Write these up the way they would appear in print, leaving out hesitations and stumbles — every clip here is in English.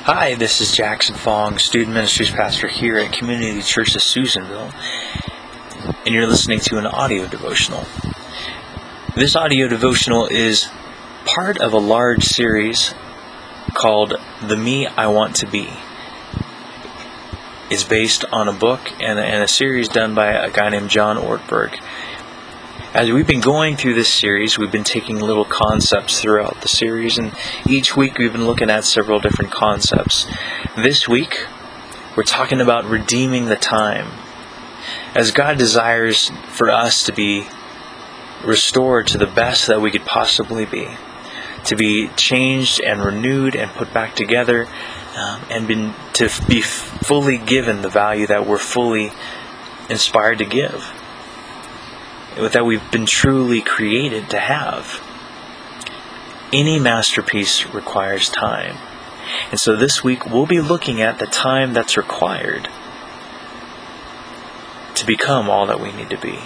Hi, this is Jackson Fong, Student Ministries Pastor here at Community Church of Susanville, and you're listening to an audio devotional. This audio devotional is part of a large series called The Me I Want to Be. It's based on a book and a series done by a guy named John Ortberg. As we've been going through this series, we've been taking little concepts throughout the series, and each week we've been looking at several different concepts. This week, we're talking about redeeming the time. As God desires for us to be restored to the best that we could possibly be, to be changed and renewed and put back together, and to be fully given the value that we're fully inspired to give, that we've been truly created to have. Any masterpiece requires time. And so this week we'll be looking at the time that's required to become all that we need to be.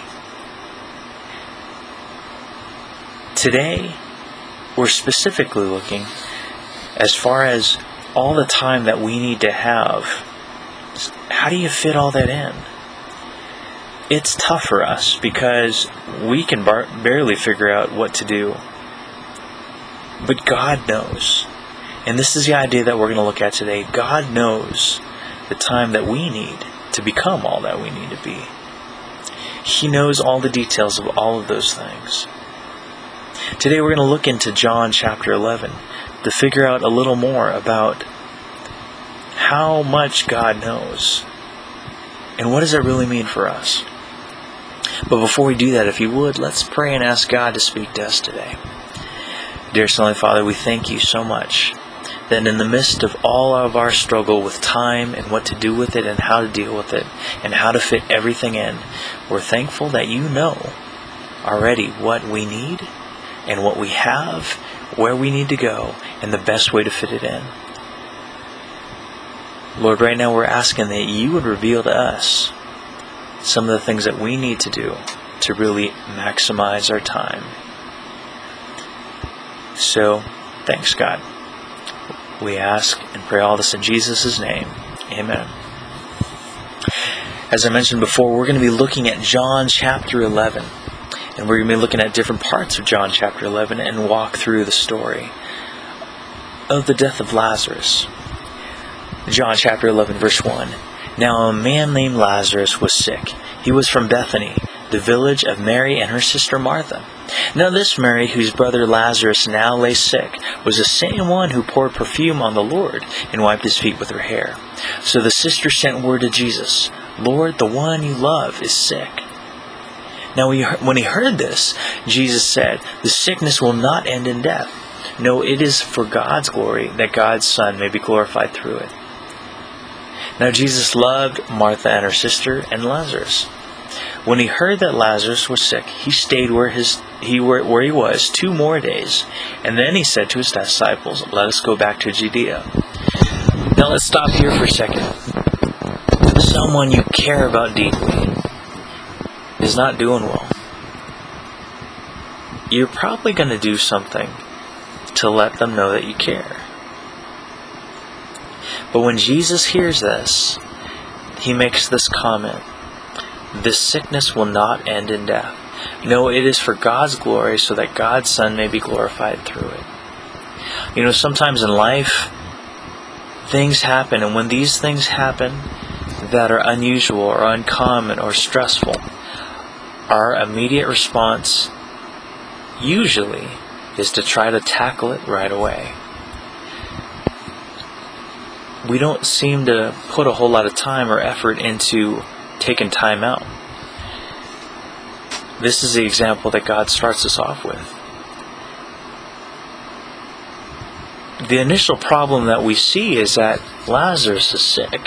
Today, we're specifically looking as far as all the time that we need to have. How do you fit all that in? It's tough for us because we can barely figure out what to do. But God knows. And this is the idea that we're going to look at today. God knows the time that we need to become all that we need to be. He knows all the details of all of those things. Today we're going to look into John chapter 11 to figure out a little more about how much God knows. And what does that really mean for us? But before we do that, if you would, let's pray and ask God to speak to us today. Dear Heavenly Father, we thank you so much that in the midst of all of our struggle with time and what to do with it and how to deal with it and how to fit everything in, we're thankful that you know already what we need and what we have, where we need to go, and the best way to fit it in. Lord, right now we're asking that you would reveal to us some of the things that we need to do to really maximize our time. So, thanks God. We ask and pray all this in Jesus' name. Amen. As I mentioned before, we're going to be looking at John chapter 11. And we're going to be looking at different parts of John chapter 11 and walk through the story of the death of Lazarus. John chapter 11 verse 1. Now a man named Lazarus was sick. He was from Bethany, the village of Mary and her sister Martha. Now this Mary, whose brother Lazarus now lay sick, was the same one who poured perfume on the Lord and wiped his feet with her hair. So the sister sent word to Jesus, Lord, the one you love is sick. Now when he heard this, Jesus said, the sickness will not end in death. No, it is for God's glory, that God's Son may be glorified through it. Now Jesus loved Martha and her sister and Lazarus. When he heard that Lazarus was sick, he stayed where he was 2 more days. And then he said to his disciples, let us go back to Judea. Now let's stop here for a second. Someone you care about deeply is not doing well. You're probably going to do something to let them know that you care. But when Jesus hears this, he makes this comment, this sickness will not end in death. No, it is for God's glory, so that God's Son may be glorified through it. You know, sometimes in life, things happen, and when these things happen that are unusual or uncommon or stressful, our immediate response usually is to try to tackle it right away. We don't seem to put a whole lot of time or effort into taking time out. This is the example that God starts us off with. The initial problem that we see is that Lazarus is sick.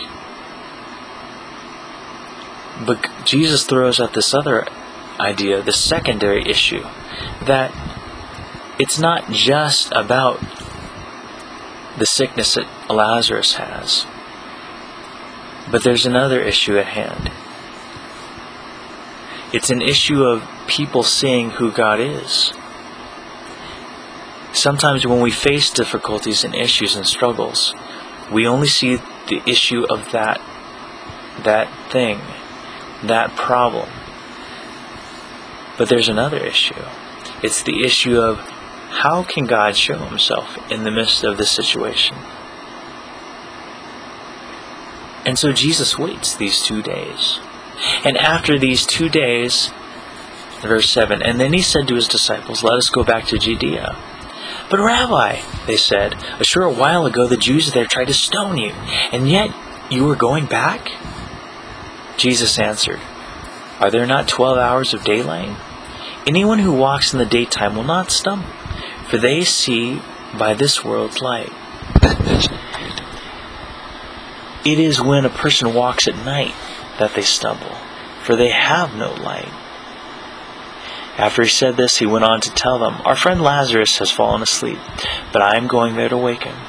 But Jesus throws out this other idea, the secondary issue, that it's not just about the sickness that Lazarus has, but there's another issue at hand. It's an issue of people seeing who God is. Sometimes when we face difficulties and issues and struggles, We only see the issue of that thing, that problem. But there's another issue. It's the issue of how can God show himself in the midst of this situation? And so Jesus waits these 2 days. And after these 2 days, verse 7, and then he said to his disciples, "Let us go back to Judea." "But Rabbi," they said, "a short while ago the Jews there tried to stone you, and yet you are going back?" Jesus answered, "Are there not 12 hours of daylight? Anyone who walks in the daytime will not stumble, for they see by this world's light. It is when a person walks at night that they stumble, for they have no light." After he said this, he went on to tell them, "Our friend Lazarus has fallen asleep, but I am going there to wake him."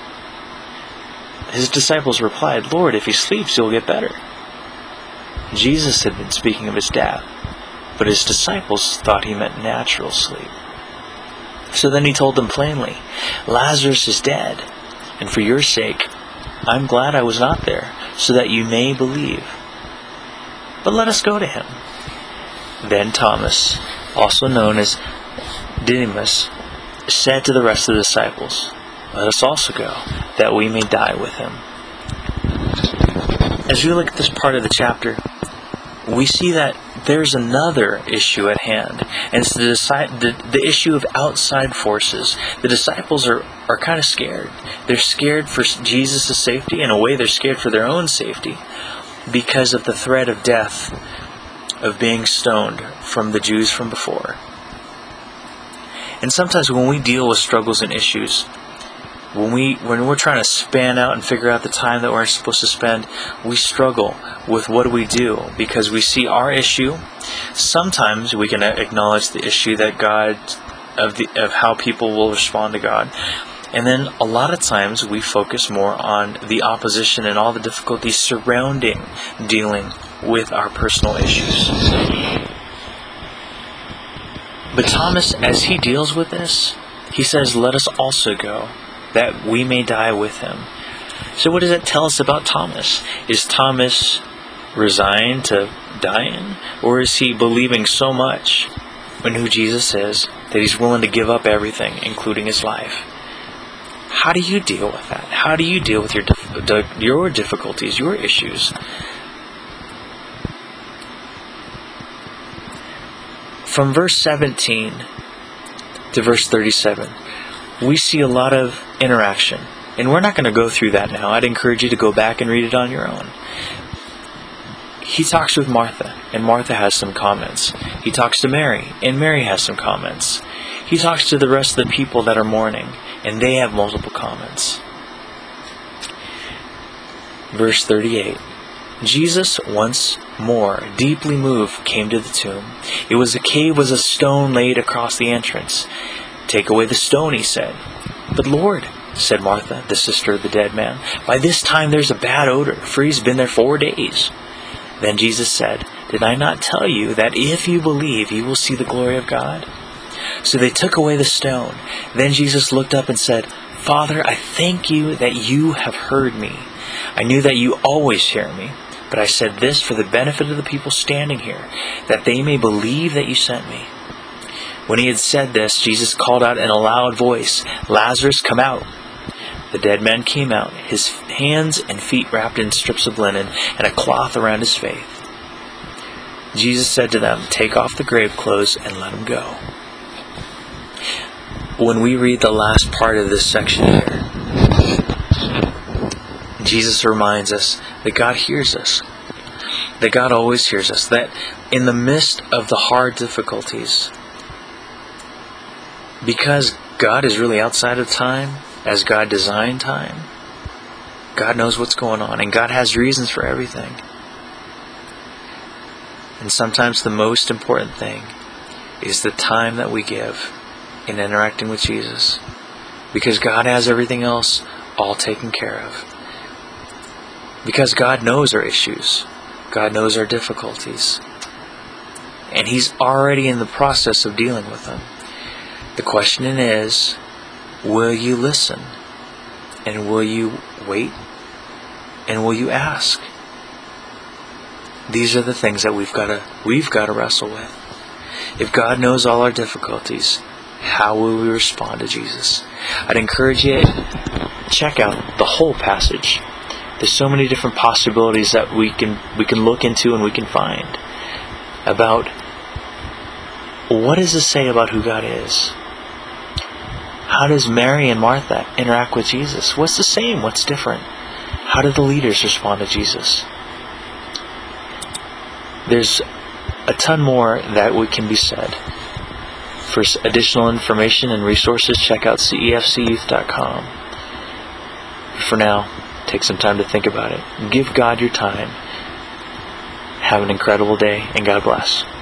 His disciples replied, "Lord, if he sleeps, he will get better." Jesus had been speaking of his death, but his disciples thought he meant natural sleep. So then he told them plainly, "Lazarus is dead, and for your sake, I'm glad I was not there, so that you may believe. But let us go to him." Then Thomas, also known as Didymus, said to the rest of the disciples, "Let us also go, that we may die with him." As we look at this part of the chapter, we see that there's another issue at hand, and it's the issue of outside forces. The disciples are kind of scared. They're scared for Jesus' safety. In a way, they're scared for their own safety because of the threat of death, of being stoned from the Jews from before. And sometimes when we deal with struggles and issues, when we're trying to span out and figure out the time that we're supposed to spend, we struggle with what do we do, because we see our issue. Sometimes we can acknowledge the issue that God of how people will respond to God, and then a lot of times we focus more on the opposition and all the difficulties surrounding dealing with our personal issues. But Thomas, as he deals with this, he says, "Let us also go, that we may die with him." So what does that tell us about Thomas? Is Thomas resigned to dying? Or is he believing so much in who Jesus is that he's willing to give up everything, including his life? How do you deal with that? How do you deal with your difficulties, your issues? From verse 17 to verse 37, we see a lot of interaction. And we're not going to go through that now. I'd encourage you to go back and read it on your own. He talks with Martha, and Martha has some comments. He talks to Mary, and Mary has some comments. He talks to the rest of the people that are mourning, and they have multiple comments. Verse 38. Jesus, once more, deeply moved, came to the tomb. The cave was a stone laid across the entrance. "Take away the stone," he said. "But Lord," said Martha, the sister of the dead man, "by this time there's a bad odor, for he's been there 4 days." Then Jesus said, "Did I not tell you that if you believe, you will see the glory of God?" So they took away the stone. Then Jesus looked up and said, "Father, I thank you that you have heard me. I knew that you always hear me, but I said this for the benefit of the people standing here, that they may believe that you sent me." When he had said this, Jesus called out in a loud voice, "Lazarus, come out." The dead man came out, his hands and feet wrapped in strips of linen and a cloth around his face. Jesus said to them, "Take off the grave clothes and let him go." When we read the last part of this section here, Jesus reminds us that God hears us, that God always hears us, that in the midst of the hard difficulties, because God is really outside of time, as God designed time, God knows what's going on, and God has reasons for everything. And sometimes the most important thing is the time that we give in interacting with Jesus, because God has everything else all taken care of. Because God knows our issues, God knows our difficulties, and He's already in the process of dealing with them. The question is, will you listen? And will you wait? And will you ask? These are the things that we've got to wrestle with. If God knows all our difficulties, how will we respond to Jesus? I'd encourage you to check out the whole passage. There's so many different possibilities that we can look into and we can find about what does it say about who God is? How does Mary and Martha interact with Jesus? What's the same? What's different? How did the leaders respond to Jesus? There's a ton more that can be said. For additional information and resources, check out cefcyouth.com. For now, take some time to think about it. Give God your time. Have an incredible day, and God bless.